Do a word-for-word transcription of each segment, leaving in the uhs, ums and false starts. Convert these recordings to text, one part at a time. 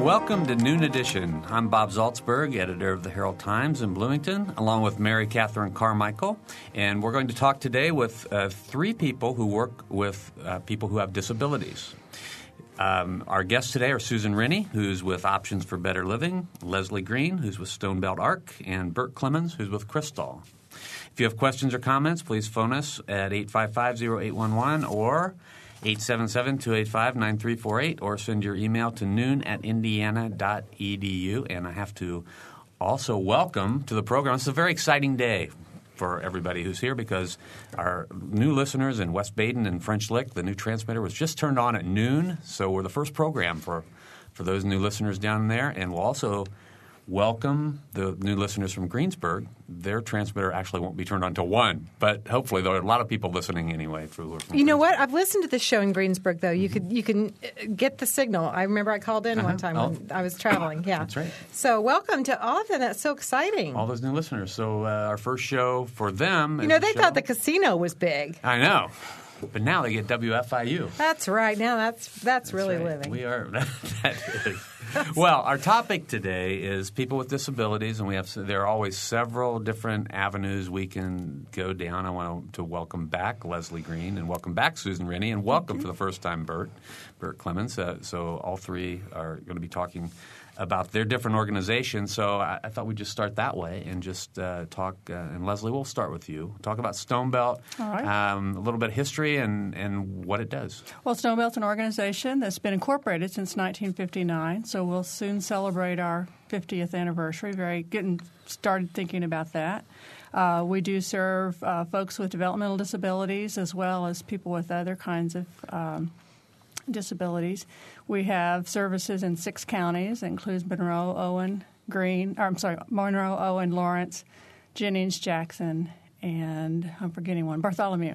Welcome to Noon Edition. I'm Bob Zaltzberg, editor of the Herald Times in Bloomington, along with Mary Catherine Carmichael. And we're going to talk today with uh, three people who work with uh, people who have disabilities. Um, our guests today are Susan Rennie, who's with Options for Better Living, Leslie Green, who's with Stonebelt Arc, and Bert Clemens, who's with Crystal. If you have questions or comments, please phone us at eight five five, oh eight one one or eight seven seven, two eight five, nine three four eight, or send your email to noon at indiana dot e d u. And I have to also welcome to the program. It's a very exciting day for everybody who's here because our new listeners in West Baden and French Lick, the new transmitter, was just turned on at noon. So we're the first program for, for those new listeners down there. And we'll also welcome the new listeners from Greensburg. Their transmitter actually won't be turned on until one, but hopefully there are a lot of people listening anyway. Who are from you know what? I've listened to the show in Greensburg, though. You could you can get the signal. I remember I called in uh-huh. one time oh. when I was traveling. Yeah, that's right. So welcome to all of them. That's so exciting. All those new listeners. So uh, our first show for them. You know, they show. thought the casino was big. I know. But now they get W F I U. That's right. Now that's that's, that's really right. living. We are. That, that is. Well, our topic today is people with disabilities, and we have there are always several different avenues we can go down. I want to welcome back Leslie Green and welcome back Susan Rennie, and welcome for the first time Bert, Bert Clemens. Uh, so all three are going to be talking about their different organizations. So I, I thought we'd just start that way and just uh, talk. Uh, and Leslie, we'll start with you. Talk about Stonebelt, all right. um, a little bit of history and, and what it does. Well, Stonebelt's an organization that's been incorporated since nineteen fifty-nine, so we'll soon celebrate our fiftieth anniversary. Very getting started thinking about that. Uh, we do serve uh, folks with developmental disabilities as well as people with other kinds of um, disabilities. We have services in six counties. It includes Monroe, Owen, Greene, or I'm sorry, Monroe, Owen, Lawrence, Jennings, Jackson, and I'm forgetting one, Bartholomew.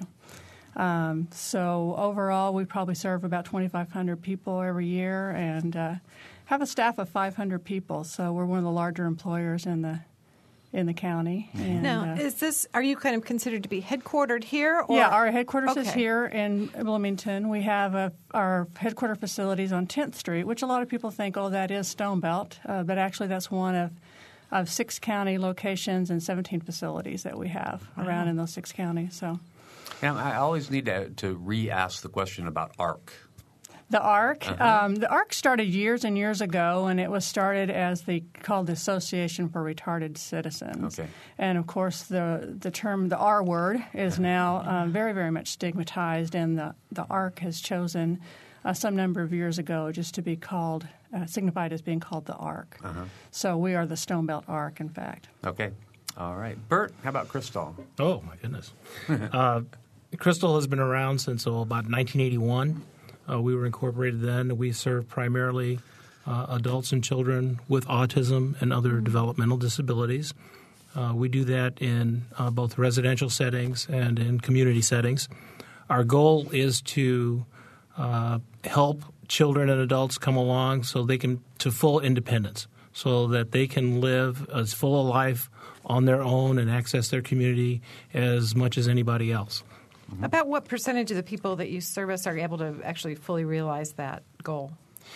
Um, so overall, we probably serve about twenty-five hundred people every year and uh, have a staff of five hundred people. So we're one of the larger employers in the in the county. And, now, uh, is this? Are you kind of considered to be headquartered here? Or? Yeah, our headquarters okay. is here in Bloomington. We have a, our headquarter facilities on tenth Street, which a lot of people think, oh, that is Stonebelt, uh, but actually that's one of of six county locations and seventeen facilities that we have wow. around in those six counties. So, and I always need to, to re-ask the question about A R C. The A R C. Uh-huh. Um, the A R C started years and years ago, and it was started as the called the Association for Retarded Citizens. Okay. And of course, the the term the R word is now uh, very very much stigmatized, and the the A R C has chosen uh, some number of years ago just to be called uh, signified as being called the A R C. Uh-huh. So we are the Stonebelt A R C, in fact. Okay. All right, Bert. How about Crystal? Oh my goodness. uh, Crystal has been around since oh, about nineteen eighty-one. Uh, we were incorporated then. We serve primarily uh, adults and children with autism and other mm-hmm. developmental disabilities. Uh, we do that in uh, both residential settings and in community settings. Our goal is to uh, help children and adults come along so they can to full independence, so that they can live as full a life on their own and access their community as much as anybody else. Mm-hmm. About what percentage of the people that you service are able to actually fully realize that goal?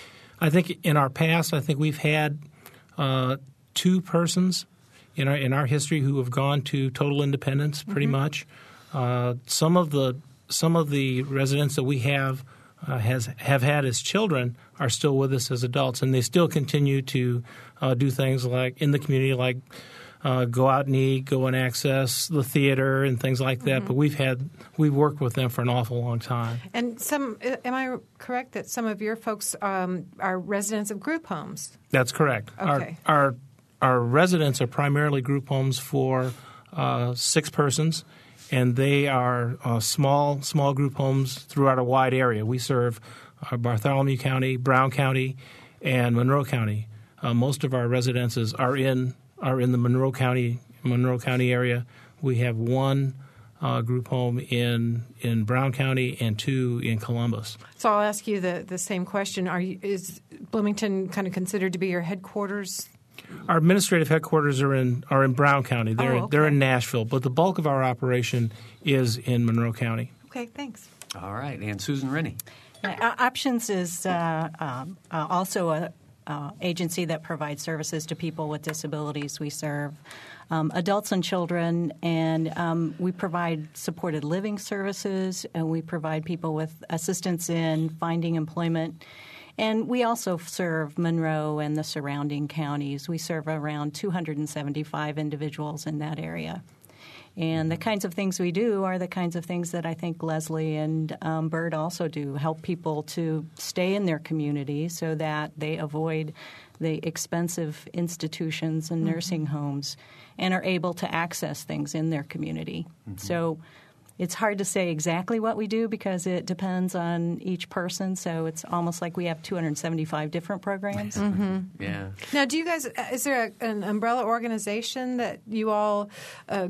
I think in our past, I think we've had uh, two persons in our in our history who have gone to total independence, pretty mm-hmm. much. Uh, some of the some of the residents that we have uh, has have had as children are still with us as adults, and they still continue to uh, do things like in the community, like. Uh, go out and eat, go and access the theater and things like that. Mm-hmm. But we've had we've worked with them for an awful long time. And some, am I correct that some of your folks um, are residents of group homes? That's correct. Okay. Our our, our residents are primarily group homes for uh, six persons, and they are uh, small small group homes throughout a wide area. We serve uh, Bartholomew County, Brown County, and Monroe County. Uh, most of our residences are in. are in the Monroe County Monroe County area. We have one uh, group home in in Brown County and two in Columbus. So I'll ask you the, the same question. Are you, is Bloomington kind of considered to be your headquarters? Our administrative headquarters are in are in Brown County. They're oh, okay. they're in Nashville, but the bulk of our operation is in Monroe County. Okay, thanks. All right, and Susan Rennie. Uh, Options is uh, um, uh, also a uh, agency that provides services to people with disabilities. We serve um, adults and children, and um, we provide supported living services, and we provide people with assistance in finding employment. And we also serve Monroe and the surrounding counties. We serve around two hundred seventy-five individuals in that area. And the kinds of things we do are the kinds of things that I think Leslie and um, Bird also do, help people to stay in their community so that they avoid the expensive institutions and nursing mm-hmm. homes and are able to access things in their community. Mm-hmm. So it's hard to say exactly what we do because it depends on each person. So it's almost like we have two hundred seventy-five different programs. Mm-hmm. Yeah. Now, do you guys – is there a, an umbrella organization that you all uh,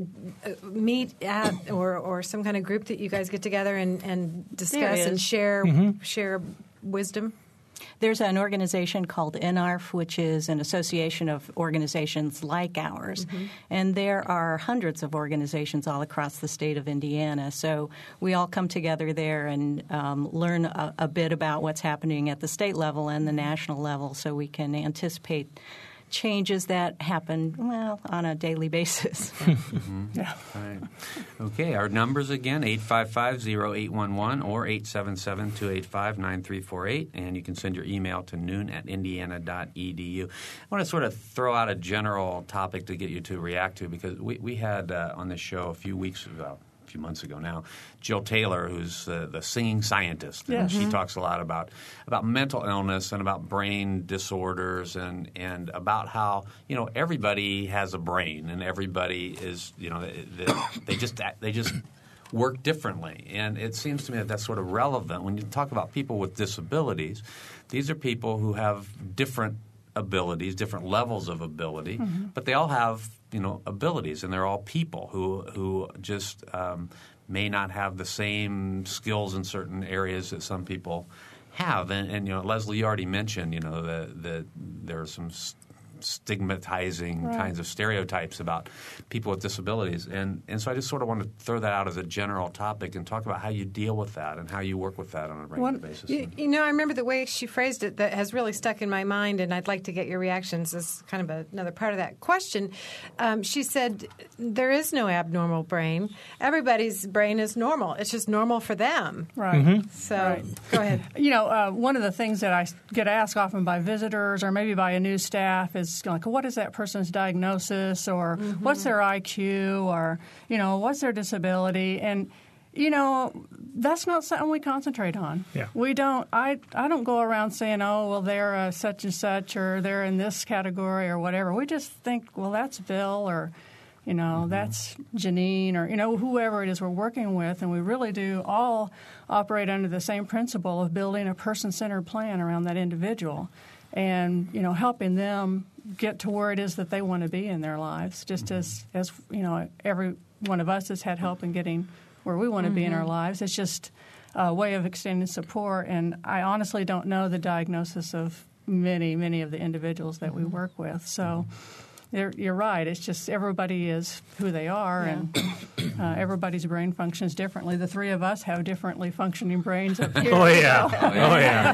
meet at or, or some kind of group that you guys get together and, and discuss and share mm-hmm. share wisdom? There's an organization called N A R F, which is an association of organizations like ours. Mm-hmm. And there are hundreds of organizations all across the state of Indiana. So we all come together there and um, learn a, a bit about what's happening at the state level and the national level so we can anticipate changes that happen, well, on a daily basis. mm-hmm. Yeah. All right. Okay. Our numbers again, eight five five, oh eight one one or eight seven seven, two eight five, nine three four eight. And you can send your email to noon at indiana dot e d u. I want to sort of throw out a general topic to get you to react to because we, we had uh, on this show a few weeks ago, a few months ago now, Jill Taylor, who's uh, the singing scientist. And yes. She talks a lot about about mental illness and about brain disorders and, and about how, you know, everybody has a brain and everybody is, you know, they, they just they just work differently. And it seems to me that that's sort of relevant. When you talk about people with disabilities, these are people who have different abilities, different levels of ability, mm-hmm. but they all have, you know, abilities, and they're all people who who just um, may not have the same skills in certain areas that some people have. And, and you know, Leslie, you already mentioned, you know, that the, there are some st- stigmatizing right. kinds of stereotypes about people with disabilities. And, and so I just sort of want to throw that out as a general topic and talk about how you deal with that and how you work with that on a regular well, basis. You, you know, I remember the way she phrased it that has really stuck in my mind, and I'd like to get your reactions as kind of a, another part of that question. Um, she said, there is no abnormal brain. Everybody's brain is normal. It's just normal for them. Right. Mm-hmm. So right. Go ahead. You know, uh, one of the things that I get asked often by visitors or maybe by a new staff is like, what is that person's diagnosis, or mm-hmm. what's their I Q, or, you know, what's their disability? And, you know, that's not something we concentrate on. Yeah. We don't I, – I don't go around saying, oh, well, they're a such and such, or they're in this category or whatever. We just think, well, that's Bill, or, you know, mm-hmm. that's Janine, or, you know, whoever it is we're working with. And we really do all operate under the same principle of building a person-centered plan around that individual and, you know, helping them get to where it is that they want to be in their lives, just mm-hmm. as, as, you know, every one of us has had help in getting where we want to mm-hmm. be in our lives. It's just a way of extending support. And I honestly don't know the diagnosis of many, many of the individuals that we work with. So you're, you're right. It's just everybody is who they are, yeah. and uh, everybody's brain functions differently. The three of us have differently functioning brains up here. Oh, yeah. So. Oh,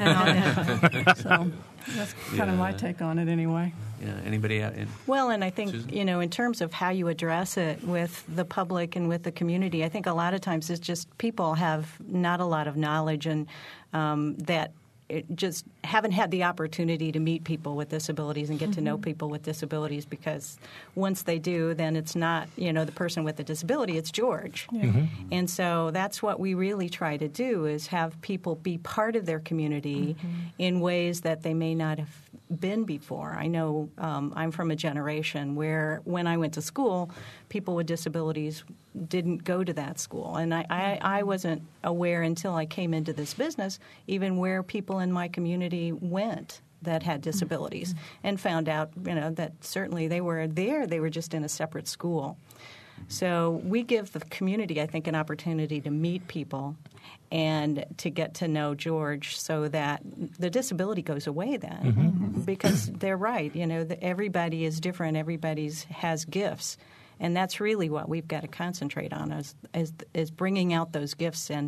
yeah. So that's kind yeah. of my take on it anyway. Yeah. Anybody? In, well, and I think, Susan? you know, in terms of how you address it with the public and with the community, I think a lot of times it's just people have not a lot of knowledge and um, that it just haven't had the opportunity to meet people with disabilities and get mm-hmm. to know people with disabilities, because once they do, then it's not, you know, the person with the disability, it's George. Yeah. Mm-hmm. And so that's what we really try to do, is have people be part of their community mm-hmm. in ways that they may not have been before. I know um, I'm from a generation where when I went to school, people with disabilities didn't go to that school. And I, I, I wasn't aware until I came into this business even where people in my community went that had disabilities, mm-hmm. and found out, you know, that certainly they were there. They were just in a separate school. So we give the community, I think, an opportunity to meet people and to get to know George, so that the disability goes away then. Mm-hmm. Because they're right. You know, the, everybody is different. Everybody has gifts. And that's really what we've got to concentrate on, is, is, is bringing out those gifts and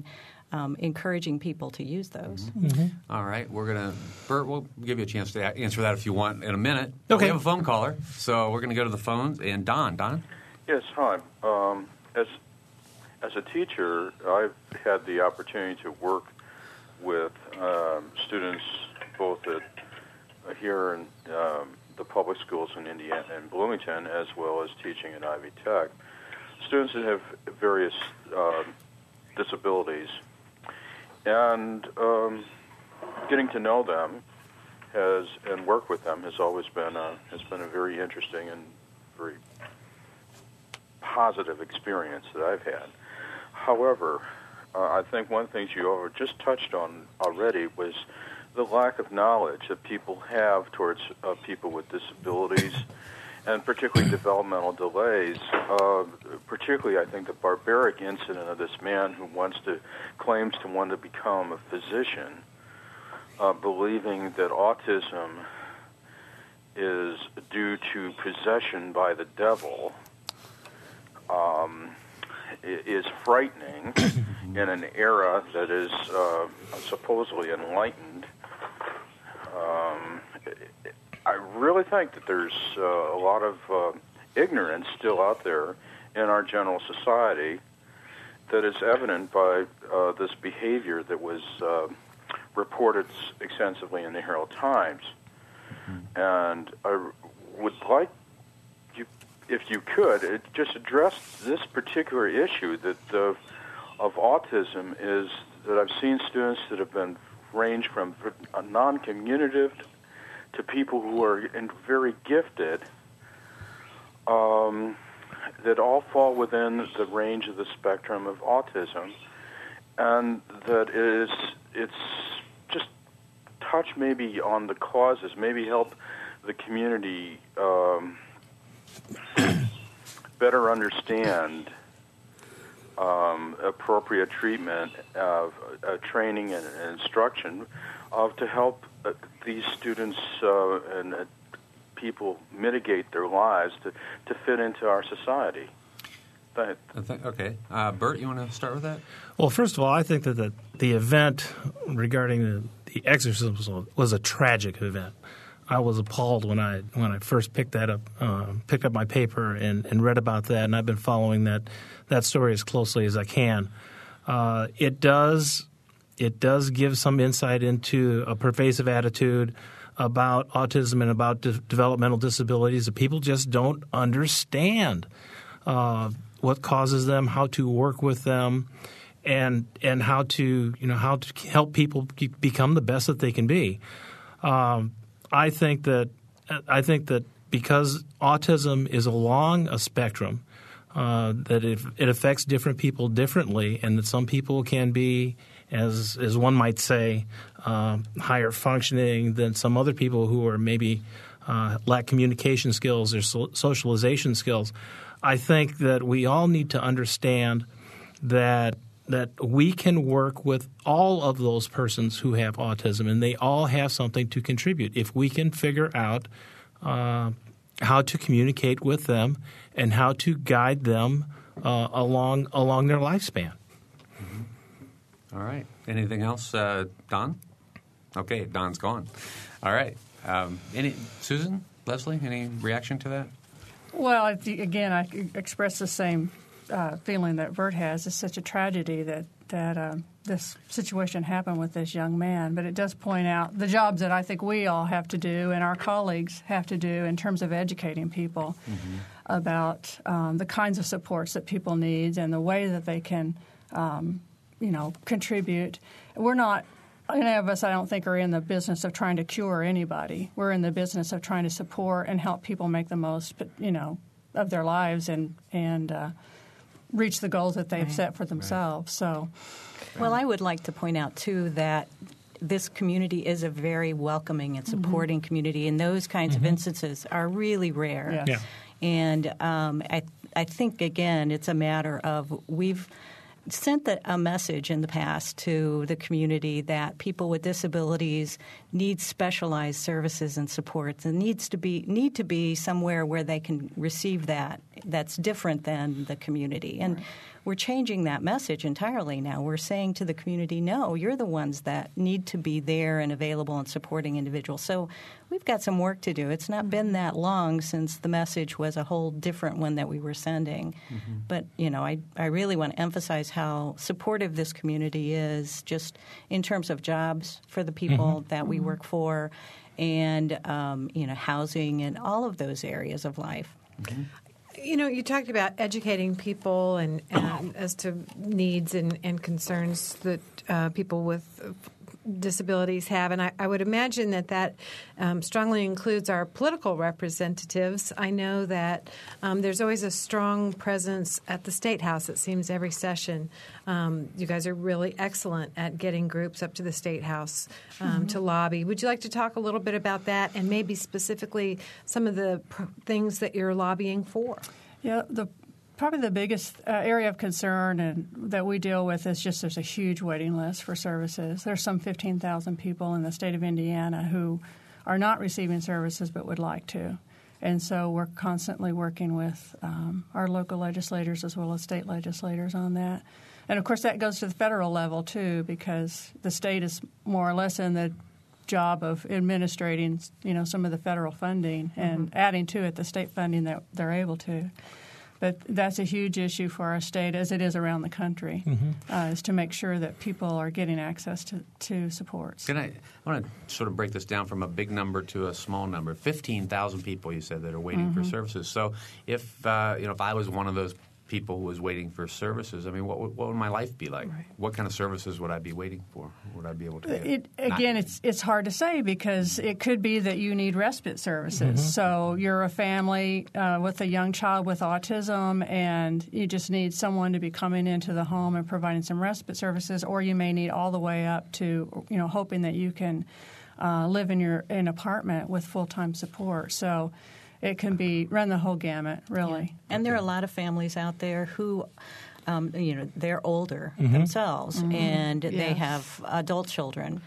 um, encouraging people to use those. Mm-hmm. Mm-hmm. All right. We're going to – Bert, we'll give you a chance to answer that if you want in a minute. Okay. We have a phone caller, so we're going to go to the phones. And Don, Don? Yes, hi. Um, as, as a teacher, I've had the opportunity to work with um, students both at uh, here in um, the public schools in Indiana and Bloomington, as well as teaching at Ivy Tech. Students that have various uh, disabilities, and um, getting to know them has and work with them has always been a, has been a very interesting and very positive experience that I've had. However, uh, I think one thing you just touched on already was the lack of knowledge that people have towards uh, people with disabilities, and particularly developmental delays. Uh, particularly, I think the barbaric incident of this man who wants to claims to want to become a physician, uh, believing that autism is due to possession by the devil, um, is frightening in an era that is uh, supposedly enlightened. Um, I really think that there's uh, a lot of uh, ignorance still out there in our general society that is evident by uh, this behavior that was uh, reported extensively in the Herald Times. Mm-hmm. And I would like you, if you could, it just address this particular issue that uh, of autism is that I've seen students that have been range from non-communicative to people who are in very gifted, um, that all fall within the range of the spectrum of autism, and that it is it's just touch maybe on the causes, maybe help the community um, better understand um, appropriate treatment, of uh, training and, and instruction, of to help uh, these students uh, and uh, people mitigate their lives to, to fit into our society. Go ahead. Okay. Uh, Bert, you want to start with that? Well, first of all, I think that the, the event regarding the, the exorcism was a, was a tragic event. I was appalled when I when I first picked that up, uh, picked up my paper and, and read about that, and I've been following that that story as closely as I can. Uh, it does it does give some insight into a pervasive attitude about autism and about de- developmental disabilities that people just don't understand uh, what causes them, how to work with them, and and how to you know how to help people become the best that they can be. Um, I think that I think that because autism is along a spectrum, uh, that it, it affects different people differently, and that some people can be, as as one might say, uh, higher functioning than some other people who are maybe uh, lack communication skills or so- socialization skills. I think that we all need to understand that. that we can work with all of those persons who have autism, and they all have something to contribute. If we can figure out uh, how to communicate with them and how to guide them uh, along along their lifespan. Mm-hmm. All right. Anything else, uh, Don? Okay, Don's gone. All right. Um, any Susan, Leslie, any reaction to that? Well, again, I express the same Uh, feeling that Bert has. Is such a tragedy that that um, this situation happened with this young man. But it does point out the jobs that I think we all have to do and our colleagues have to do in terms of educating people mm-hmm. about um, the kinds of supports that people need and the way that they can, um, you know, contribute. We're not. Any of us, I don't think, are in the business of trying to cure anybody. We're in the business of trying to support and help people make the most, you know, of their lives and and. Uh, reach the goals that they've right. set for themselves. Right. So, well, I would like to point out, too, that this community is a very welcoming and supporting mm-hmm. community, and those kinds mm-hmm. of instances are really rare. Yes. Yeah. And um, I, I think, again, it's a matter of we've sent the, a message in the past to the community that people with disabilities need specialized services and supports and needs to be need to be somewhere where they can receive that that's different than the community. And right. we're changing that message entirely now. We're saying to the community, no, you're the ones that need to be there and available and supporting individuals. So we've got some work to do. It's not been that long since the message was a whole different one that we were sending. Mm-hmm. But, you know, I, I really want to emphasize how supportive this community is just in terms of jobs for the people mm-hmm. that we work for and, um, you know, housing and all of those areas of life. Mm-hmm. You know, you talked about educating people and, and as to needs and, and concerns that uh, people with disabilities have, and I, I would imagine that that um, strongly includes our political representatives. I know that um, there's always a strong presence at the State House, it seems, every session. Um, you guys are really excellent at getting groups up to the State House um, mm-hmm. to lobby. Would you like to talk a little bit about that and maybe specifically some of the pr- things that you're lobbying for? Yeah, the Probably the biggest uh, area of concern and that we deal with is just there's a huge waiting list for services. There's some fifteen thousand people in the state of Indiana who are not receiving services but would like to. And so we're constantly working with um, our local legislators as well as state legislators on that. And, of course, that goes to the federal level, too, because the state is more or less in the job of administrating, you know, some of the federal funding and mm-hmm. adding to it the state funding that they're able to. But that's a huge issue for our state, as it is around the country, mm-hmm. uh, is to make sure that people are getting access to, to supports. Can I, I want to sort of break this down from a big number to a small number. fifteen thousand people, you said, that are waiting mm-hmm. for services. So if uh, you know, if I was one of those people who was waiting for services, I mean, what would, what would my life be like? Right. What kind of services would I be waiting for? Would I be able to get? It, again, Not, it's it's hard to say because it could be that you need respite services. Mm-hmm. So you're a family uh, with a young child with autism and you just need someone to be coming into the home and providing some respite services, or you may need all the way up to, you know, hoping that you can uh, live in your in an apartment with full-time support. So it can be run the whole gamut, really. Yeah. And there are a lot of families out there who, um, you know, they're older mm-hmm. themselves, mm-hmm. and yes. they have adult children,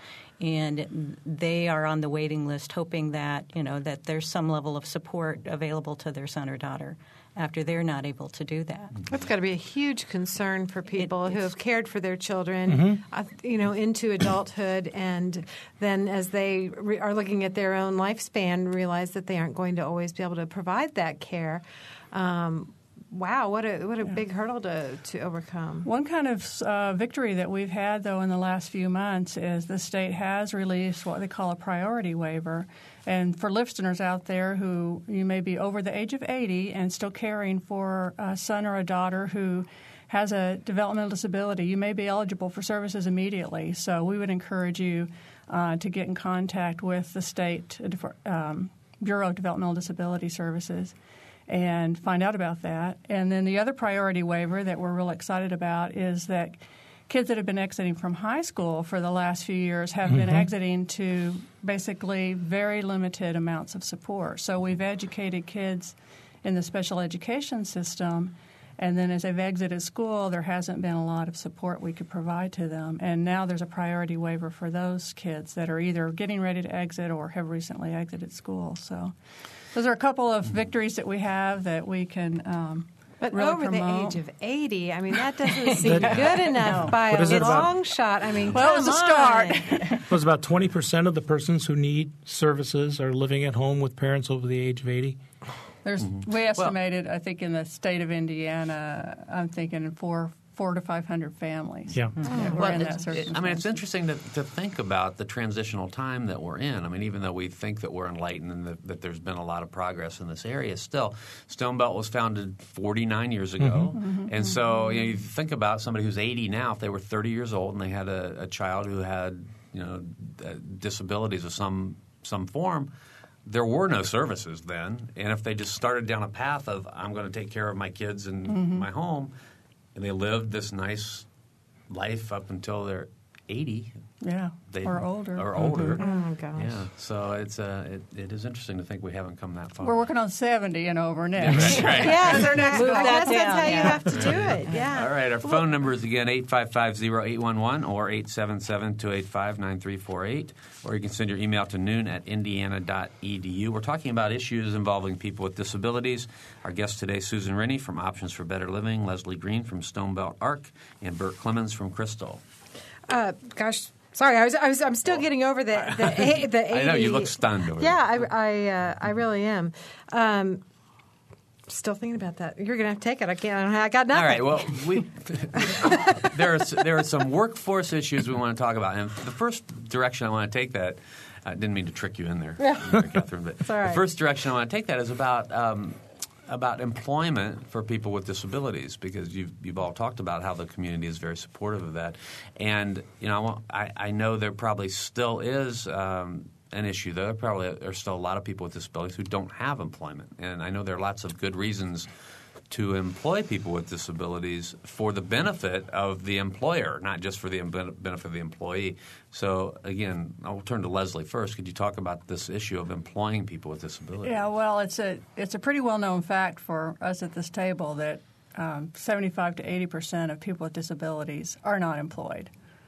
and they are on the waiting list hoping that, you know, that there's some level of support available to their son or daughter after they're not able to do that. That's got to be a huge concern for people it, who have cared for their children, mm-hmm. uh, you know, into adulthood, and then as they re- are looking at their own lifespan, realize that they aren't going to always be able to provide that care. Um, wow, what a what a yeah. big hurdle to, to overcome. One kind of uh, victory that we've had, though, in the last few months is the state has released what they call a priority waiver. And for listeners out there who you may be over the age of eighty and still caring for a son or a daughter who has a developmental disability, you may be eligible for services immediately. So we would encourage you uh, to get in contact with the state um, Bureau of Developmental Disability Services and find out about that. And then the other priority waiver that we're real excited about is that kids that have been exiting from high school for the last few years have mm-hmm. been exiting to basically very limited amounts of support. So we've educated kids in the special education system, and then as they've exited school, there hasn't been a lot of support we could provide to them. And now there's a priority waiver for those kids that are either getting ready to exit or have recently exited school. So those are a couple of victories that we have that we can um, But really over promote. the age of eighty, I mean, that doesn't seem good enough by a long about? shot. I mean, well, come it was a start. on. It was about twenty percent of the persons who need services are living at home with parents over the age of eighty. There's, mm-hmm. We estimated, well, I think, in the state of Indiana, I'm thinking four, four to five hundred families. Yeah, mm-hmm. that well, in that it, I mean, it's interesting to, to think about the transitional time that we're in. I mean, even though we think that we're enlightened and that, that there's been a lot of progress in this area, still, Stone Belt was founded forty-nine years ago, mm-hmm. Mm-hmm. and so you know, you think about somebody who's eighty now. If they were thirty years old and they had a, a child who had, you know, disabilities of some some form. There were no services then, and if they just started down a path of I'm going to take care of my kids in mm-hmm. my home, and they lived this nice life up until they're eighty. Yeah, They, or older. Or older. Oh, gosh. Yeah, so it's uh, it, it is interesting to think we haven't come that far. We're working on seventy and over next. Right, right. Yeah, Their next I goal. guess that's down, how you yeah. have to do it. Yeah. All right, our phone number is again eight five five, zero eight one one or eight seven seven, two eight five, nine three four eight, or you can send your email to noon at indiana dot e d u. We're talking about issues involving people with disabilities. Our guest today, Susan Rennie from Options for Better Living, Leslie Green from Stonebelt Arc, and Bert Clemens from Crystal. Uh, gosh, sorry, I was, I was, I'm still getting over the the, the eighty. I know, you look stunned over Yeah, there. I, I, uh, I really am. Um, still thinking about that. You're going to have to take it. I can't. I got nothing. All right. Well, we there are there are some workforce issues we want to talk about, and the first direction I want to take that. I didn't mean to trick you in there, Catherine. But all right. the first direction I want to take that is about um, about employment for people with disabilities, because you've you've all talked about how the community is very supportive of that, and you know I, I know there probably still is. Um, An issue, though. There probably are still a lot of people with disabilities who don't have employment. And I know there are lots of good reasons to employ people with disabilities for the benefit of the employer, not just for the benefit of the employee. So, again, I'll turn to Leslie first. Could you talk about this issue of employing people with disabilities? Yeah, well, it's a it's a pretty well-known fact for us at this table that um, seventy-five to eighty percent of people with disabilities are not employed.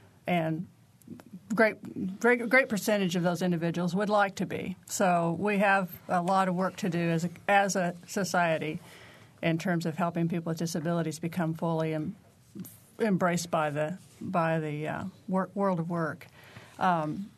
And Great, great, great percentage of those individuals would like to be. So we have a lot of work to do as a, as a society in terms of helping people with disabilities become fully em, embraced by the by the uh, work, world of work. Um,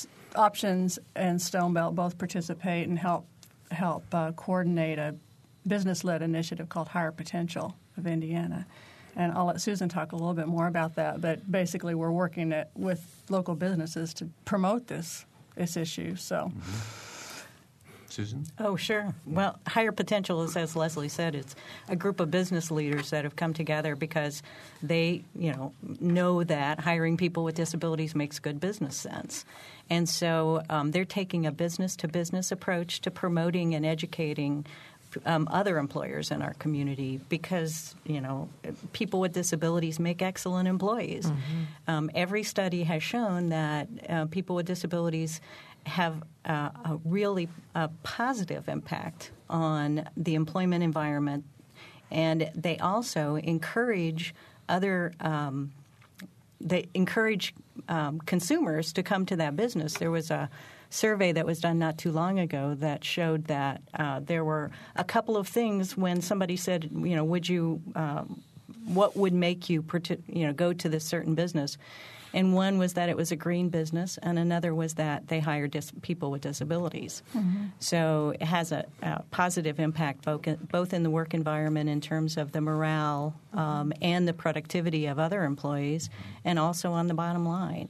Options and Stonebelt both participate and help help uh, coordinate a business-led initiative called Higher Potential of Indiana. And I'll let Susan talk a little bit more about that. But basically, we're working at, with local businesses to promote this this issue. So, Mm-hmm. Susan? Oh, sure. Well, Higher Potential is, as Leslie said, it's a group of business leaders that have come together because they, you know, know that hiring people with disabilities makes good business sense. And so um, they're taking a business-to-business approach to promoting and educating Um, other employers in our community because, you know, people with disabilities make excellent employees. Mm-hmm. Um, every study has shown that uh, people with disabilities have uh, a really uh, positive impact on the employment environment, and they also encourage other um, they encourage um, consumers to come to that business. There was a survey that was done not too long ago that showed that uh, there were a couple of things when somebody said, you know, would you, um, what would make you, you know, go to this certain business? And one was that it was a green business, and another was that they hired dis- people with disabilities. Mm-hmm. So it has a, a positive impact both in, both in the work environment in terms of the morale um, and the productivity of other employees, and also on the bottom line.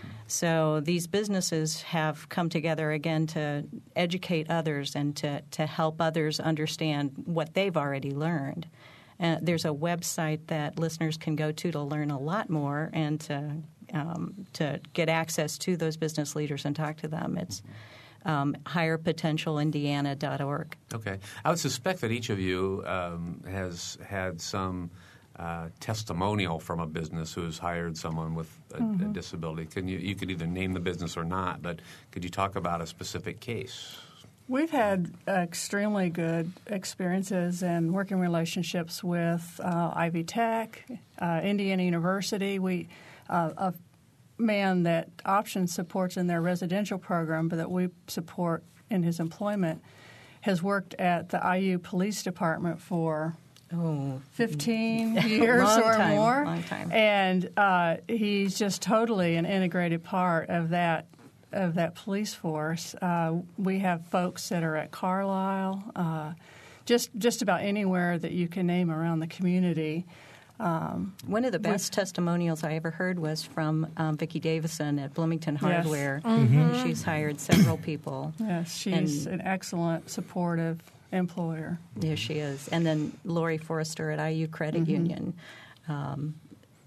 So these businesses have come together, again, to educate others and to, to help others understand what they've already learned. Uh, there's a website that listeners can go to to learn a lot more and to um, to get access to those business leaders and talk to them. It's um, higher potential indiana dot org. Okay. I would suspect that each of you um, has had some Uh, testimonial from a business who's hired someone with a, mm-hmm. a disability. Can you, you could either name the business or not, but could you talk about a specific case? We've had extremely good experiences and working relationships with uh, Ivy Tech, uh, Indiana University. We uh, a man that Options supports in their residential program, but that we support in his employment, has worked at the I U Police Department for Oh, fifteen years long or time, more, long time. And uh, he's just totally an integrated part of that of that police force. Uh, we have folks that are at Carlisle, uh, just just about anywhere that you can name around the community. Um, One of the best testimonials I ever heard was from um, Vicki Davison at Bloomington Hardware. Yes. Mm-hmm. She's hired several people. Yes, she's and, an excellent, supportive employer. Yes, she is. And then Lori Forrester at I U Credit mm-hmm. Union. Um,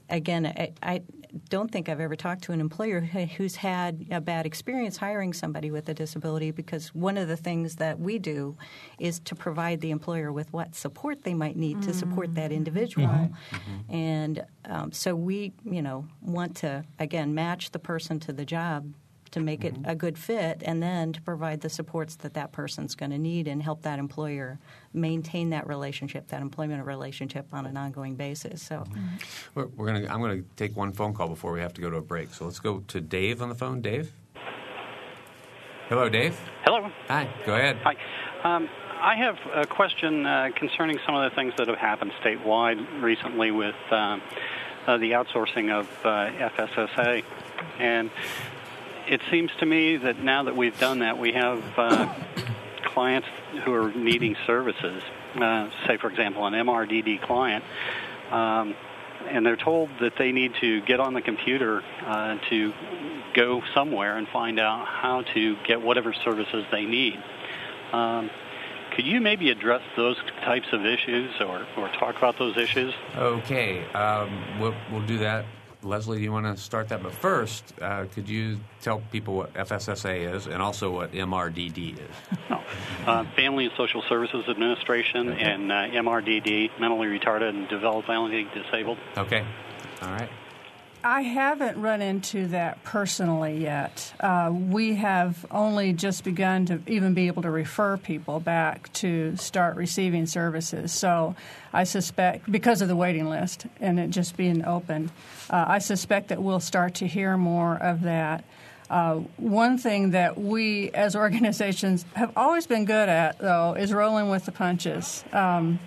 again, I, I don't think I've ever talked to an employer who's had a bad experience hiring somebody with a disability, because one of the things that we do is to provide the employer with what support they might need mm-hmm. to support that individual. Mm-hmm. And um, so we, you know, want to, again, match the person to the job to make it a good fit, and then to provide the supports that that person's going to need and help that employer maintain that relationship, that employment relationship on an ongoing basis. So, we're, we're going to. I'm going to take one phone call before we have to go to a break. So let's go to Dave on the phone. Dave. Hello, Dave. Hello. Hi. Go ahead. Hi. Um, I have a question uh, concerning some of the things that have happened statewide recently with uh, uh, the outsourcing of uh, F S S A, and it seems to me that now that we've done that, we have uh, clients who are needing services. Uh, say, for example, an M R D D client, um, and they're told that they need to get on the computer uh, to go somewhere and find out how to get whatever services they need. Um, could you maybe address those types of issues, or, or talk about those issues? Okay, um, we'll, we'll do that. Leslie, do you want to start that? But first, uh, could you tell people what F S S A is and also what M R D D is? Oh. Uh, Family and Social Services Administration, okay. and uh, M R D D, Mentally Retarded and Developmentally Disabled. Okay. All right. I haven't run into that personally yet. Uh, we have only just begun to even be able to refer people back to start receiving services. So I suspect, because of the waiting list and it just being open, uh, I suspect that we'll start to hear more of that. Uh, one thing that we as organizations have always been good at, though, is rolling with the punches. Um,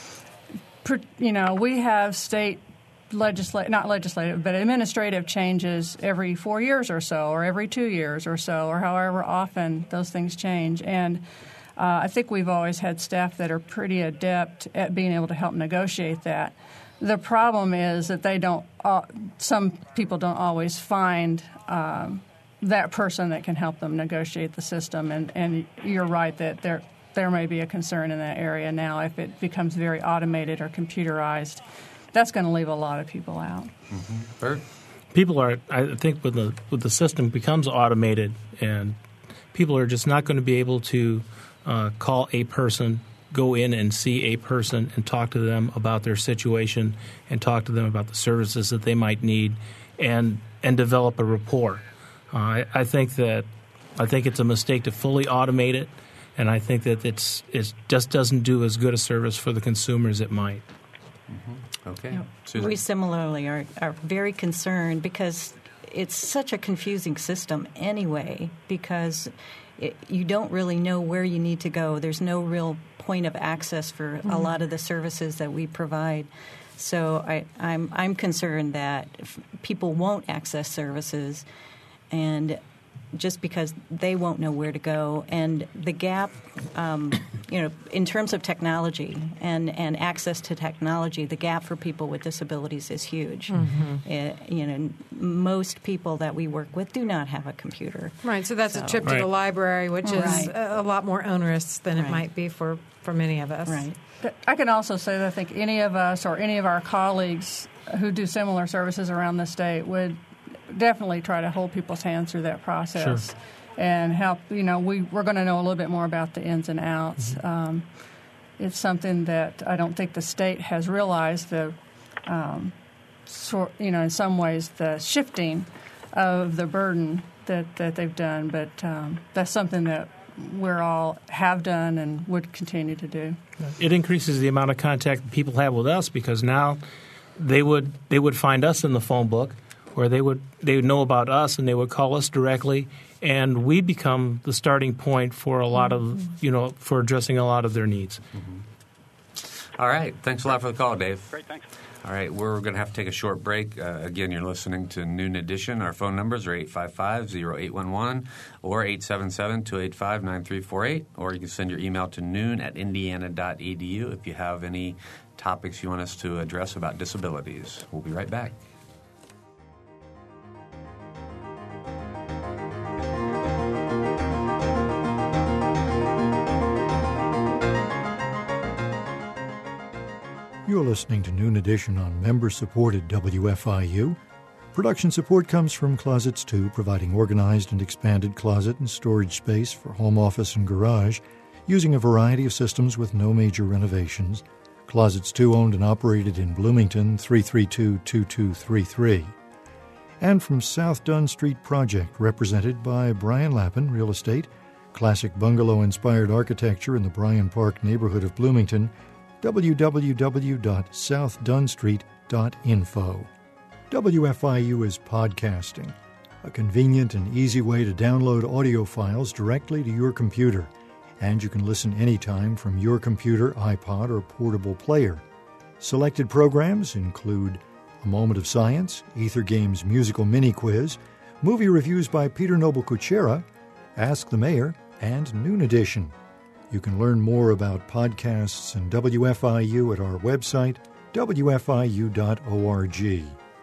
per, you know, we have state legislative, not legislative, but administrative changes every four years or so, or every two years or so, or however often those things change. And uh, I think we've always had staff that are pretty adept at being able to help negotiate that. The problem is that they don't. Uh, some people don't always find um, that person that can help them negotiate the system. And, and you're right that there there may be a concern in that area now if it becomes very automated or computerized. That's going to leave a lot of people out. Mm-hmm. Bert? People are, I think, when the when the system becomes automated, and people are just not going to be able to uh, call a person, go in and see a person, and talk to them about their situation, and talk to them about the services that they might need, and and develop a rapport. Uh, I, I think that I think it's a mistake to fully automate it, and I think that it's it just doesn't do as good a service for the consumer as it might. Mm-hmm. Okay. You know, we similarly are, are very concerned because it's such a confusing system anyway, because it, you don't really know where you need to go. There's no real point of access for mm-hmm. a lot of the services that we provide. So I, I'm I'm concerned that if people won't access services, and just because they won't know where to go. And the gap, um, you know, in terms of technology and, and access to technology, the gap for people with disabilities is huge. Mm-hmm. It, you know, most people that we work with do not have a computer. Right, so that's so. a trip to right. the library, which right. is a, a lot more onerous than right. it might be for, for many of us. Right. But I can also say that I think any of us or any of our colleagues who do similar services around the state would definitely try to hold people's hands through that process sure. and help. You know, we, we're going to know a little bit more about the ins and outs. Mm-hmm. Um, it's something that I don't think the state has realized, the, um, sort, you know, in some ways the shifting of the burden that, that they've done. But um, that's something that we're all have done and would continue to do. It increases the amount of contact that people have with us, because now they would they would find us in the phone book, where they would they would know about us and they would call us directly, and we become the starting point for a lot of, you know, for addressing a lot of their needs. Mm-hmm. All right. Thanks a lot for the call, Dave. Great, thanks. All right, we're going to have to take a short break. Uh, again, you're listening to Noon Edition. Our phone numbers are eight five five, oh eight one one or eight seven seven, two eight five, nine three four eight, or you can send your email to noon at indiana dot e d u if you have any topics you want us to address about disabilities. We'll be right back. You're listening to Noon Edition on member-supported W F I U. Production support comes from Closets two, providing organized and expanded closet and storage space for home office and garage, using a variety of systems with no major renovations. Closets two, owned and operated in Bloomington, three three two, two two three three. And from South Dunn Street Project, represented by Brian Lappin, Real Estate, classic bungalow-inspired architecture in the Bryan Park neighborhood of Bloomington, w w w dot south dunn street dot info. W F I U is podcasting, a convenient and easy way to download audio files directly to your computer, and you can listen anytime from your computer, iPod, or portable player. Selected programs include A Moment of Science, Ether Games Musical Mini Quiz, movie reviews by Peter Noble Kuchera, Ask the Mayor, and Noon Edition. You can learn more about podcasts and W F I U at our website, w f i u dot org.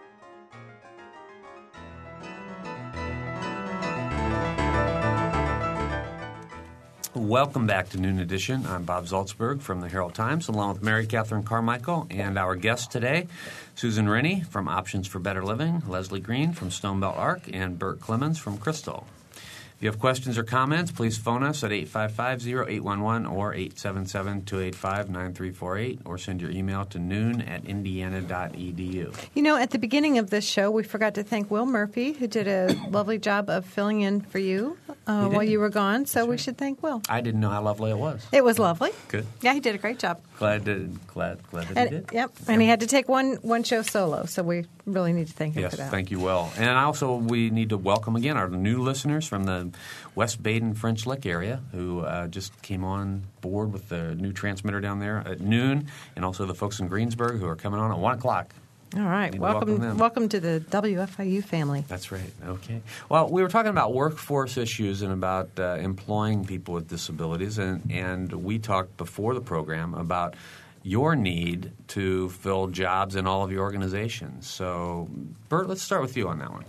Welcome back to Noon Edition. I'm Bob Zaltzberg from the Herald Times, along with Mary Catherine Carmichael and our guest today, Susan Rennie from Options for Better Living, Leslie Green from Stonebelt Arc, and Bert Clemens from Crystal. If you have questions or comments, please phone us at eight five five, zero eight one one or eight seven seven, two eight five, nine three four eight or send your email to noon at indiana dot e d u. You know, at the beginning of this show, we forgot to thank Will Murphy, who did a lovely job of filling in for you uh, while you were gone, so That's we right. should thank Will. I didn't know how lovely it was. It was lovely. Good. Yeah, he did a great job. Glad to, glad, glad that and, he did. Yep, and he had to take one, one show solo, so we really need to thank him yes, for that. Yes, thank you, Will. And also we need to welcome again our new listeners from the West Baden French Lick area who uh, just came on board with the new transmitter down there at noon, and also the folks in Greensburg who are coming on at one o'clock. All right. Welcome welcome, welcome to the W F I U family. That's right. Okay. Well, we were talking about workforce issues and about uh, employing people with disabilities, and, and we talked before the program about your need to fill jobs in all of your organizations. So, Bert, let's start with you on that one.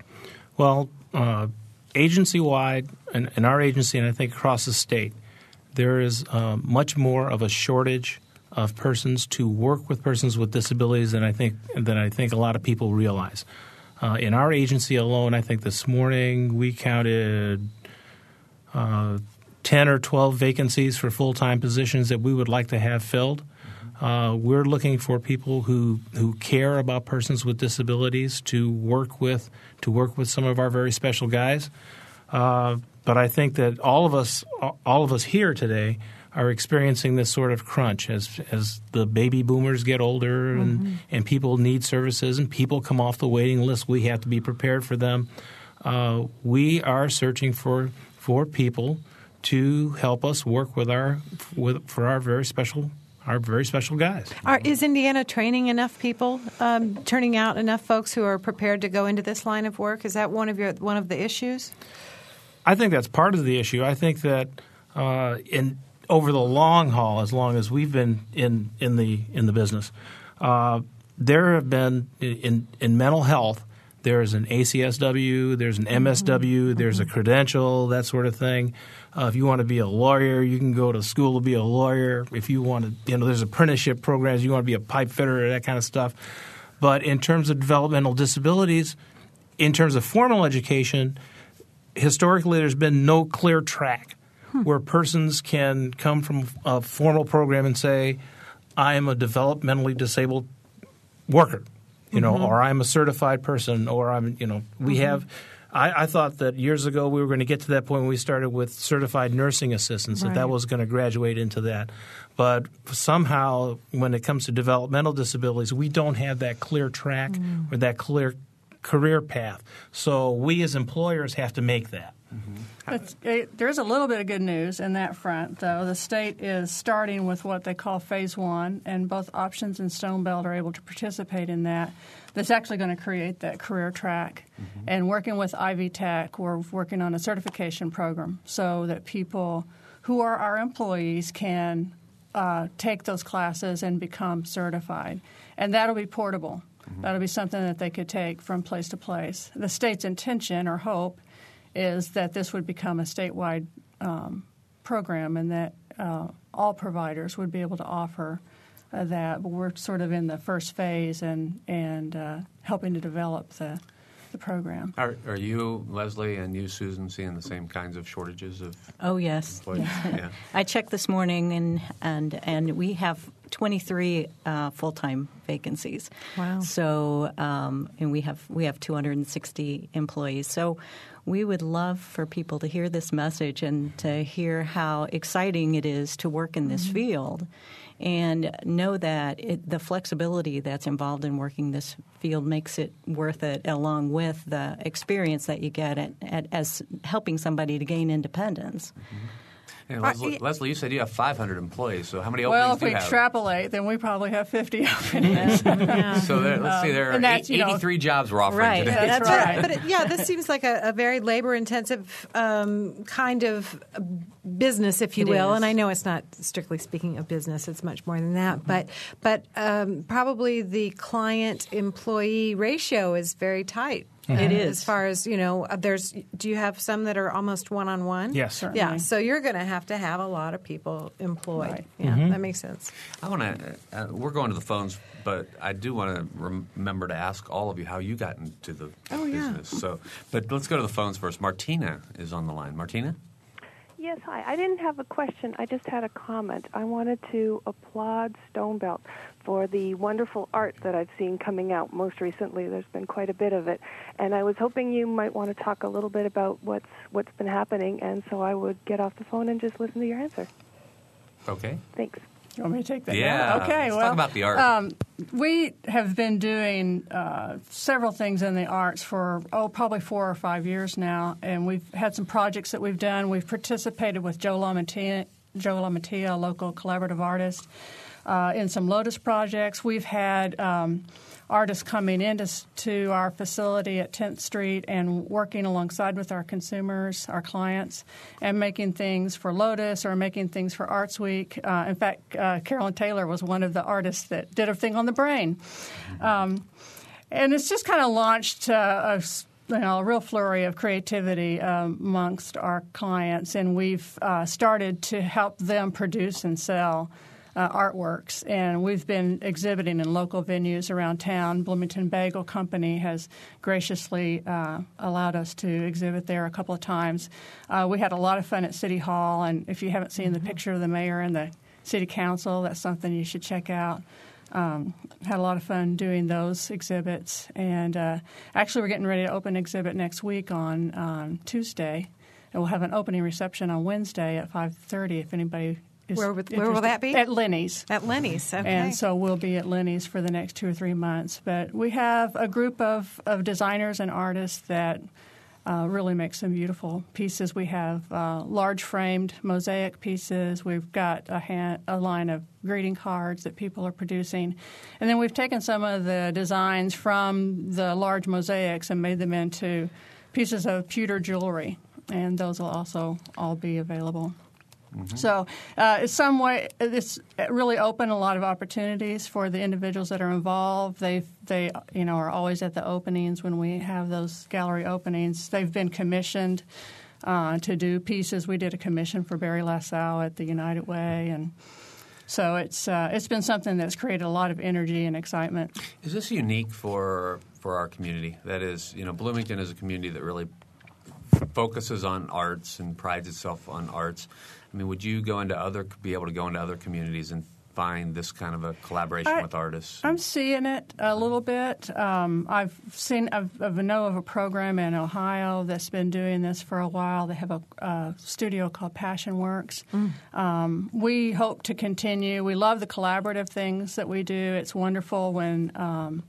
Well, uh, agency-wide, in, in our agency and I think across the state, there is uh, much more of a shortage of persons to work with persons with disabilities than I think than I think a lot of people realize. Uh, in our agency alone, I think this morning we counted uh, ten or twelve vacancies for full-time positions that we would like to have filled. Uh, we're looking for people who, who care about persons with disabilities to work with to work with some of our very special guys. Uh, but I think that all of us all of us here today are experiencing this sort of crunch as as the baby boomers get older and, mm-hmm. and people need services and people come off the waiting list. We have to be prepared for them. Uh, we are searching for for people to help us work with our with for our very special our very special guys. Are, is Indiana training enough people, um, turning out enough folks who are prepared to go into this line of work? Is that one of your one of the issues? I think that's part of the issue. I think that uh, in over the long haul, as long as we've been in, in the in the business, uh, there have been in in mental health. There's an A C S W, there's an M S W, mm-hmm. there's a credential, that sort of thing. Uh, if you want to be a lawyer, you can go to school to be a lawyer. If you want to, you know, there's apprenticeship programs. You want to be a pipe fitter, that kind of stuff. But in terms of developmental disabilities, in terms of formal education, historically there's been no clear track hmm. where persons can come from a formal program and say, I am a developmentally disabled worker. You know, mm-hmm. or I'm a certified person, or I'm, you know, we mm-hmm. have I, I thought that years ago we were going to get to that point when we started with certified nursing assistants, right. that that was going to graduate into that. But somehow when it comes to developmental disabilities, we don't have that clear track mm. or that clear career path. So we as employers have to make that. Mm-hmm. It's, it, there's a little bit of good news in that front, though. The state is starting with what they call Phase One, and both Options and Stonebelt are able to participate in that. That's actually going to create that career track. Mm-hmm. And working with Ivy Tech, we're working on a certification program so that people who are our employees can uh, take those classes and become certified. And that'll be portable. Mm-hmm. That'll be something that they could take from place to place. The state's intention or hope is that this would become a statewide um, program and that uh, all providers would be able to offer uh, that. But we're sort of in the first phase and and uh, helping to develop the the program. Are, are you, Leslie, and you, Susan, seeing the same kinds of shortages of Oh, yes. employees? Yeah. I checked this morning, and and, and we have twenty-three uh, full-time vacancies. Wow. So, um, and we have we have two hundred sixty employees. So we would love for people to hear this message and to hear how exciting it is to work in this mm-hmm. field, and know that it, the flexibility that's involved in working this field makes it worth it, along with the experience that you get at, at, as helping somebody to gain independence. Mm-hmm. And Leslie, Uh, Leslie, you said you have five hundred employees. So how many Well, openings if do we you have? extrapolate, then we probably have fifty openings. Yeah. So there, let's see, there Um, are and that's, eight, you know, eighty-three jobs we're offering Right. today. Yeah, that's But- right. But, it, yeah, this seems like a, a very labor-intensive um, kind of business, if you It will. is. And I know it's not strictly speaking a business; it's much more than that. But but um, probably the client-employee ratio is very tight. It uh, is. As far as, you know, uh, there's. Do you have some that are almost one-on-one? Yes. Certainly. Yeah. So you're going to have to have a lot of people employed. Right. Yeah, that makes sense. I want to. Uh, we're going to the phones, but I do want to rem- remember to ask all of you how you got into the Oh, yeah. business. So, but let's go to the phones first. Martina is on the line. Martina. Yes, hi. I didn't have a question. I just had a comment. I wanted to applaud Stonebelt for the wonderful art that I've seen coming out most recently. There's been quite a bit of it. And I was hoping you might want to talk a little bit about what's what's been happening, and so I would get off the phone and just listen to your answer. Okay. Thanks. You want me to take that? Yeah. now? Okay. Let's well, talk about the art. Um, we have been doing uh, several things in the arts for, oh, probably four or five years now, and we've had some projects that we've done. We've participated with Joe LaMattia, Joe LaMattia, a local collaborative artist, uh, in some Lotus projects. We've had um, artists coming into to our facility at tenth Street and working alongside with our consumers, our clients, and making things for Lotus or making things for Arts Week. Uh, in fact, uh, Carolyn Taylor was one of the artists that did a thing on the brain. Um, and it's just kind of launched uh, a you know, a real flurry of creativity um, amongst our clients, and we've uh, started to help them produce and sell Uh, artworks, and we've been exhibiting in local venues around town. Bloomington Bagel Company has graciously uh, allowed us to exhibit there a couple of times. Uh, we had a lot of fun at City Hall, and if you haven't seen the picture of the mayor and the city council, that's something you should check out. Um, had a lot of fun doing those exhibits, and uh, actually we're getting ready to open an exhibit next week on um, Tuesday, and we'll have an opening reception on Wednesday at five thirty if anybody is Where would- where will interested. that be? At Lenny's. At Lenny's, okay. And so we'll be at Lenny's for the next two or three months. But we have a group of, of designers and artists that uh, really make some beautiful pieces. We have uh, large framed mosaic pieces. We've got a, hand, a line of greeting cards that people are producing. And then we've taken some of the designs from the large mosaics and made them into pieces of pewter jewelry. And those will also all be available. Mm-hmm. So uh, in some way, it's really opened a lot of opportunities for the individuals that are involved. They they you know are always at the openings when we have those gallery openings. They've been commissioned uh, to do pieces. We did a commission for Barry Lassalle at the United Way, and so it's uh, it's been something that's created a lot of energy and excitement. Is this unique for for our community? That is, you know, Bloomington is a community that really focuses on arts and prides itself on arts. I mean, would you go into other be able to go into other communities and find this kind of a collaboration I, with artists? I'm seeing it a little bit. Um, I've seen I've, I know of a program in Ohio that's been doing this for a while. They have a, a studio called Passion Works. Mm. Um, we hope to continue. We love the collaborative things that we do. It's wonderful when um,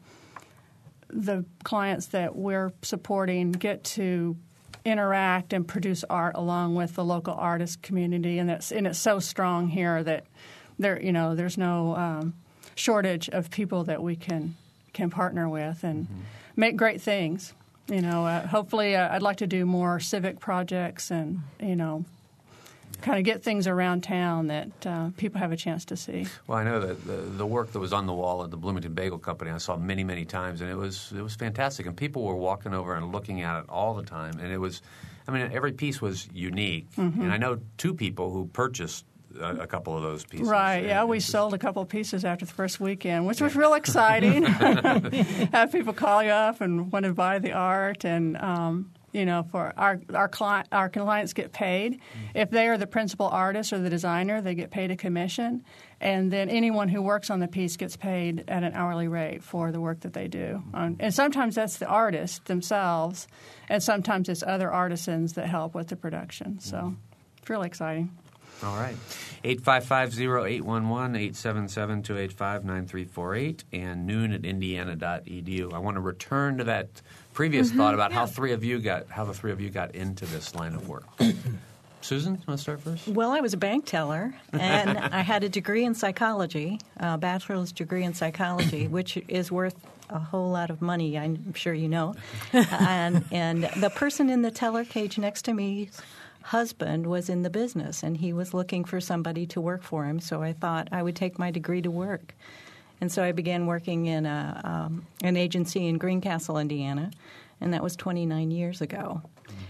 the clients that we're supporting get to interact and produce art along with the local artist community, and it's and it's so strong here that there you know there's no um, shortage of people that we can can partner with and mm-hmm. make great things. You know, uh, hopefully, uh, I'd like to do more civic projects and you know, kind of get things around town that uh, people have a chance to see. Well, I know that the, the work that was on the wall at the Bloomington Bagel Company I saw many, many times, and it was it was fantastic. And people were walking over and looking at it all the time. And it was, I mean, every piece was unique. Mm-hmm. And I know two people who purchased a, a couple of those pieces. Right, yeah, we sold a couple of pieces after the first weekend, which was real exciting. Have people call you up and want to buy the art, and um, you know, for our our client, our clients get paid. If they are the principal artist or the designer, they get paid a commission, and then anyone who works on the piece gets paid at an hourly rate for the work that they do. Um, and sometimes that's the artist themselves, and sometimes it's other artisans that help with the production. So it's really exciting. All right. eight five five, oh eight one one, eight seven seven, two eight five, nine three four eight and noon at indiana dot e d u. I want to return to that previous mm-hmm. thought about yeah. how three of you got how the three of you got into this line of work. Susan, you want to start first? Well, I was a bank teller, and I had a degree in psychology, a bachelor's degree in psychology, which is worth a whole lot of money, I'm sure you know. and, and the person in the teller cage next to me's husband was in the business, and he was looking for somebody to work for him, so I thought I would take my degree to work. And so I began working in a, um, an agency in Greencastle, Indiana, and that was twenty-nine years ago.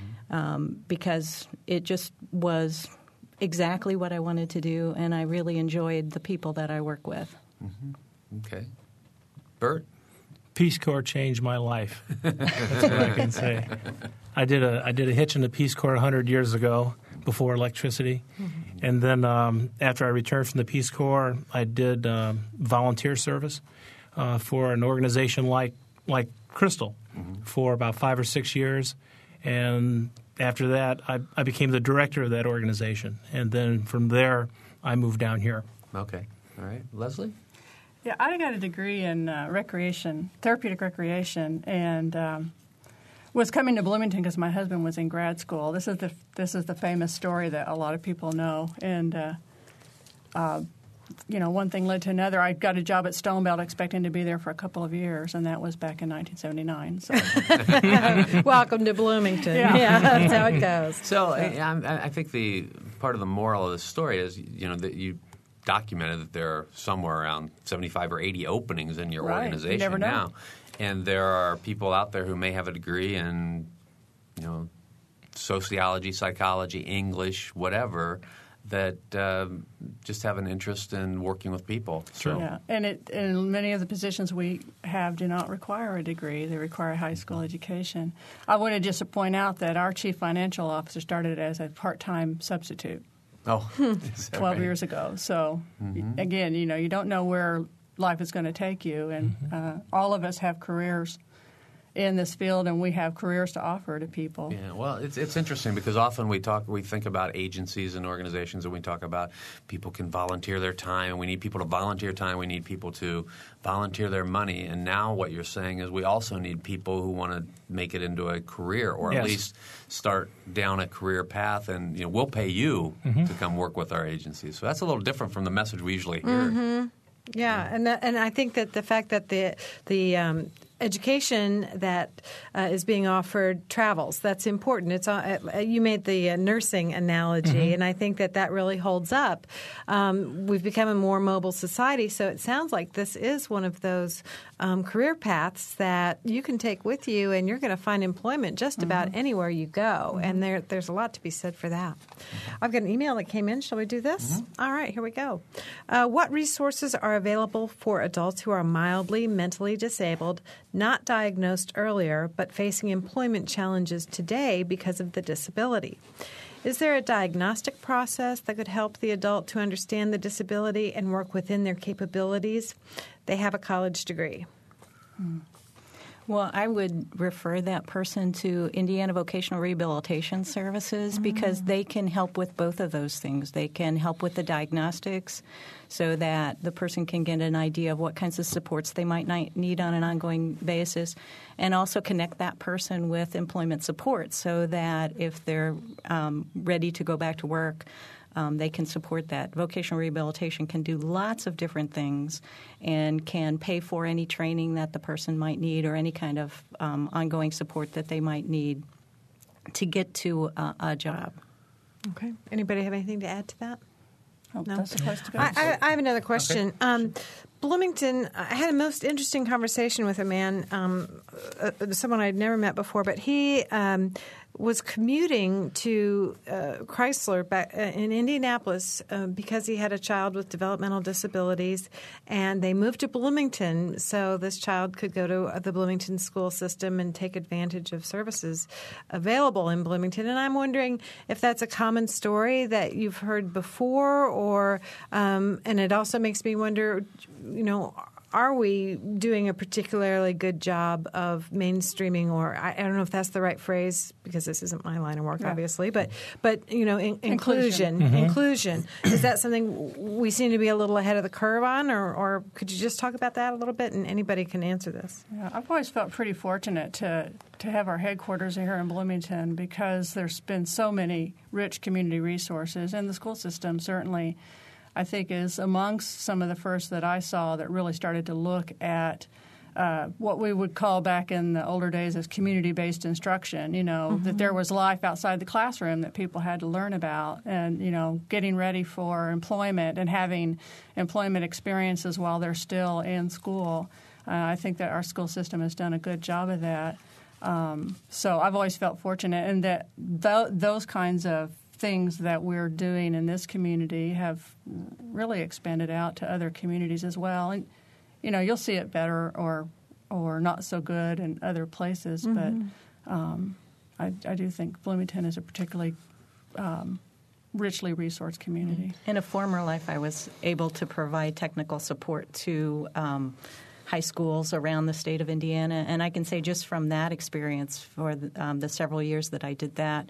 Um, because it just was exactly what I wanted to do, and I really enjoyed the people that I work with. Mm-hmm. Okay. Bert? Peace Corps changed my life. That's what I can say. I did a I did a hitch in the Peace Corps one hundred years ago before electricity. Mm-hmm. And then um, after I returned from the Peace Corps, I did um, volunteer service uh, for an organization like, like Crystal mm-hmm. for about five or six years. And after that, I, I became the director of that organization. And then from there, I moved down here. Okay. All right. Leslie? Yeah, I got a degree in uh, recreation, therapeutic recreation, and um, was coming to Bloomington because my husband was in grad school. This is the this is the famous story that a lot of people know. And, uh, uh, you know, one thing led to another. I got a job at Stonebelt expecting to be there for a couple of years, and that was back in nineteen seventy-nine. So. Welcome to Bloomington. Yeah. yeah, that's how it goes. So I, I think the part of the moral of the story is, you know, that you documented that there are somewhere around seventy-five or eighty openings in your right. organization you never know. now. And there are people out there who may have a degree in, you know, sociology, psychology, English, whatever, that um, just have an interest in working with people. So. Yeah, and, it, and many of the positions we have do not require a degree. They require a high school education. I wanted just to point out that our chief financial officer started as a part-time substitute. Oh, twelve right? years ago. So, mm-hmm. again, you know, you don't know where life is going to take you, and mm-hmm. uh, all of us have careers in this field, and we have careers to offer to people. Yeah, well, it's it's interesting because often we talk, we think about agencies and organizations, and we talk about people can volunteer their time, and we need people to volunteer time. We need people to volunteer their money. And now what you're saying is we also need people who want to make it into a career, or yes. at least start down a career path. And you know, we'll pay you mm-hmm. to come work with our agencies. So that's a little different from the message we usually hear. Mm-hmm. Yeah, and that, and I think that the fact that the the um, education that uh, is being offered travels, that's important. It's uh, you made the uh, nursing analogy, mm-hmm. and I think that that really holds up. Um, we've become a more mobile society, so it sounds like this is one of those um, career paths that you can take with you, and you're going to find employment just mm-hmm. about anywhere you go. Mm-hmm. And there, there's a lot to be said for that. I've got an email that came in. Shall we do this? Mm-hmm. All right, here we go. Uh, what resources are available for adults who are mildly mentally disabled, not diagnosed earlier, but facing employment challenges today because of the disability? Is there a diagnostic process that could help the adult to understand the disability and work within their capabilities? They have a college degree. Hmm. Well, I would refer that person to Indiana Vocational Rehabilitation Services mm. because they can help with both of those things. They can help with the diagnostics so that the person can get an idea of what kinds of supports they might need on an ongoing basis, and also connect that person with employment support so that if they're um, ready to go back to work, Um, they can support that. Vocational rehabilitation can do lots of different things and can pay for any training that the person might need or any kind of um, ongoing support that they might need to get to a, a job. Okay. Anybody have anything to add to that? Oh, no. That's supposed to go. I, I, I have another question. Okay. Um, Bloomington, I had a most interesting conversation with a man, um, uh, someone I'd never met before, but he um, was commuting to uh, Chrysler back in Indianapolis uh, because he had a child with developmental disabilities, and they moved to Bloomington so this child could go to the Bloomington school system and take advantage of services available in Bloomington. And I'm wondering if that's a common story that you've heard before, or um, and it also makes me wonder, you know, are we doing a particularly good job of mainstreaming, or I, I don't know if that's the right phrase because this isn't my line of work, yeah. obviously, but but you know, in, inclusion, inclusion. Mm-hmm. inclusion. Is that something we seem to be a little ahead of the curve on, or, or could you just talk about that a little bit? And anybody can answer this. Yeah, I've always felt pretty fortunate to to have our headquarters here in Bloomington because there's been so many rich community resources, and the school system certainly, I think, is amongst some of the first that I saw that really started to look at uh, what we would call back in the older days as community-based instruction, you know, mm-hmm. that there was life outside the classroom that people had to learn about, and, you know, getting ready for employment and having employment experiences while they're still in school. Uh, I think that our school system has done a good job of that. Um, so I've always felt fortunate, and that th- those kinds of things that we're doing in this community have really expanded out to other communities as well. And, you know, you'll see it better or or not so good in other places, mm-hmm. but um, I, I do think Bloomington is a particularly um, richly resourced community. In a former life, I was able to provide technical support to um, high schools around the state of Indiana, and I can say just from that experience for the, um, the several years that I did that,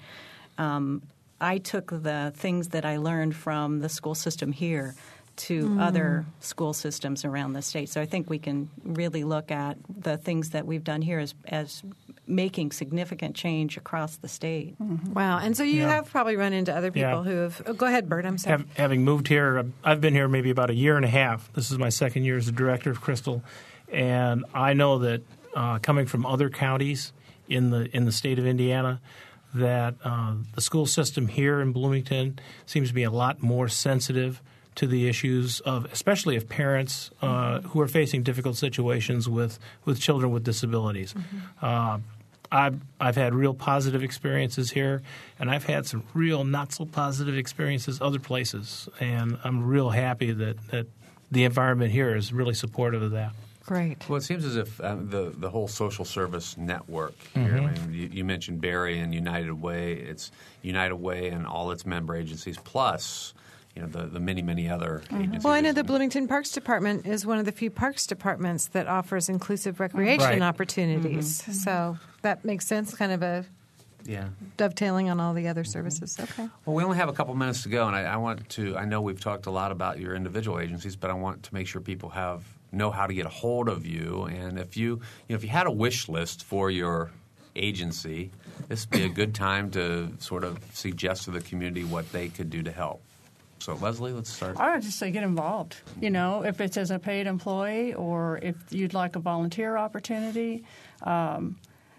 um, I took the things that I learned from the school system here to mm. other school systems around the state. So I think we can really look at the things that we've done here as, as making significant change across the state. Mm-hmm. Wow. And so you yeah. have probably run into other people yeah. who have oh, – go ahead, Bert. I'm sorry. Have, having moved here, I've been here maybe about a year and a half. This is my second year as the director of Crystal. And I know that uh, coming from other counties in the in the state of Indiana, that uh, the school system here in Bloomington seems to be a lot more sensitive to the issues of, especially of parents uh, who are facing difficult situations with, with children with disabilities. Mm-hmm. Uh, I've, I've had real positive experiences here, and I've had some real not so positive experiences other places, and I'm real happy that, that the environment here is really supportive of that. Great. Well, it seems as if um, the the whole social service network here. Mm-hmm. I mean, you, you mentioned Barry and United Way. It's United Way and all its member agencies, plus you know the, the many many other mm-hmm. agencies. Well, I know the Bloomington Parks Department is one of the few parks departments that offers inclusive recreation right. opportunities. Mm-hmm. So that makes sense. Kind of a yeah dovetailing on all the other services. Okay. Well, we only have a couple minutes to go, and I, I want to. I know we've talked a lot about your individual agencies, but I want to make sure people have. know how to get a hold of you, and if you, you know, if you had a wish list for your agency, this would be a good time to sort of suggest to the community what they could do to help. So, Leslie, let's start. I would just say get involved. You know, if it's as a paid employee or if you'd like a volunteer opportunity. Um,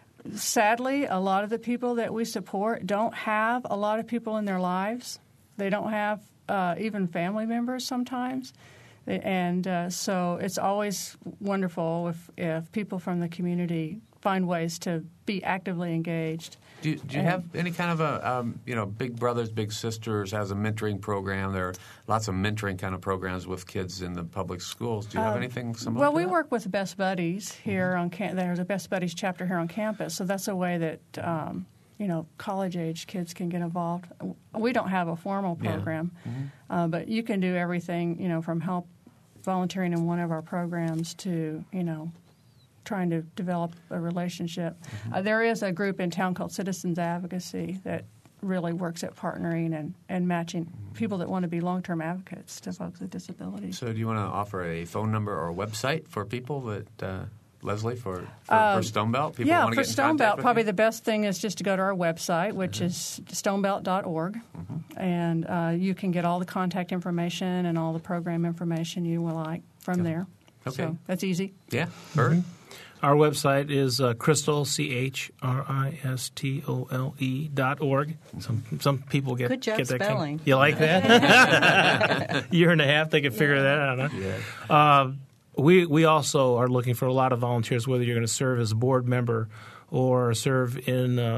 sadly, a lot of the people that we support don't have a lot of people in their lives. They don't have uh, even family members sometimes. And uh, so it's always wonderful if, if people from the community find ways to be actively engaged. Do you, do you have any kind of a, um, you know, Big Brothers, Big Sisters has a mentoring program? There are lots of mentoring kind of programs with kids in the public schools. Do you have uh, anything similar Well, to we that? work with Best Buddies here mm-hmm. on campus. There's a Best Buddies chapter here on campus, so that's a way that um, – you know, college-age kids can get involved. We don't have a formal program, yeah. mm-hmm. uh, but you can do everything, you know, from help volunteering in one of our programs to, you know, trying to develop a relationship. Mm-hmm. Uh, there is a group in town called Citizens Advocacy that really works at partnering and, and matching mm-hmm. people that want to be long-term advocates to folks with disabilities. So do you want to offer a phone number or a website for people that uh, – Leslie, for, for, um, for Stone Belt? People yeah, want to for get in Stone Belt, probably you? the best thing is just to go to our website, which mm-hmm. is stone belt dot org, mm-hmm. and uh, you can get all the contact information and all the program information you will like from okay. there. Okay. So that's easy. Yeah. Bert? Mm-hmm. Our website is uh, Crystal, C H R I S T O L E dot org. Some some people get, Good job get that. spelling. Kind of, you like that? Year and a half, they can figure yeah. that out. Huh? Yeah. Uh, We we also are looking for a lot of volunteers, whether you're going to serve as a board member or serve in uh,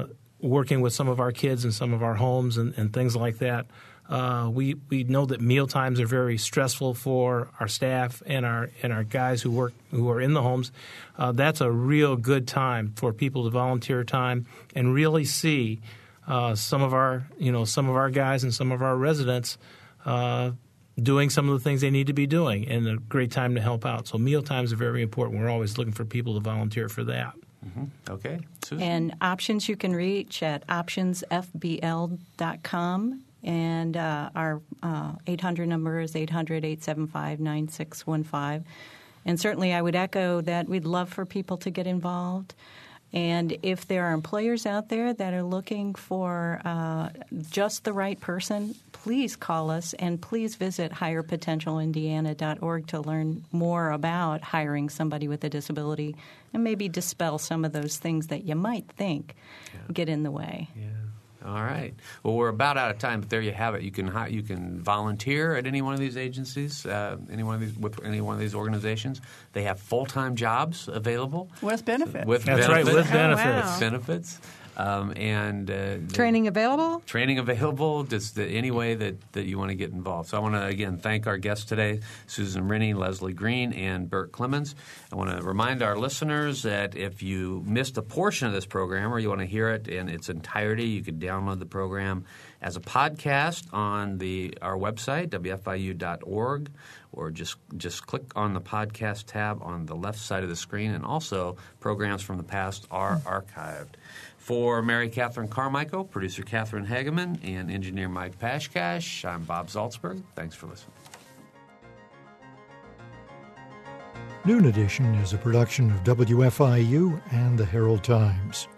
working with some of our kids in some of our homes and, and things like that. Uh, we we know that meal times are very stressful for our staff and our and our guys who work who are in the homes. Uh, that's a real good time for people to volunteer time and really see uh, some of our you know some of our guys and some of our residents uh, doing some of the things they need to be doing, and a great time to help out. So meal times are very important. We're always looking for people to volunteer for that. Mm-hmm. Okay, Susan? And options you can reach at options f b l dot com. And uh, our uh, eight hundred number is eight hundred, eight seven five, nine six one five. And certainly I would echo that we'd love for people to get involved. And if there are employers out there that are looking for uh, just the right person, please call us and please visit hire potential indiana dot org to learn more about hiring somebody with a disability and maybe dispel some of those things that you might think yeah. get in the way. Yeah. All right. Well, we're about out of time, but there you have it. You can you can volunteer at any one of these agencies, uh, any one of these with any one of these organizations. They have full time jobs available with benefits. With That's benefits. right, with Oh, benefits. wow. benefits. Um, and uh, Training available? Training available, just the, any way that, that you want to get involved. So I want to, again, thank our guests today, Susan Rennie, Leslie Green, and Bert Clemens. I want to remind our listeners that if you missed a portion of this program or you want to hear it in its entirety, you can download the program as a podcast on the our website, w f i u dot org, or just just click on the podcast tab on the left side of the screen, and also programs from the past are archived. For Mary Catherine Carmichael, producer Catherine Hageman, and engineer Mike Pashkash, I'm Bob Zaltzberg. Thanks for listening. Noon Edition is a production of W F I U and the Herald Times.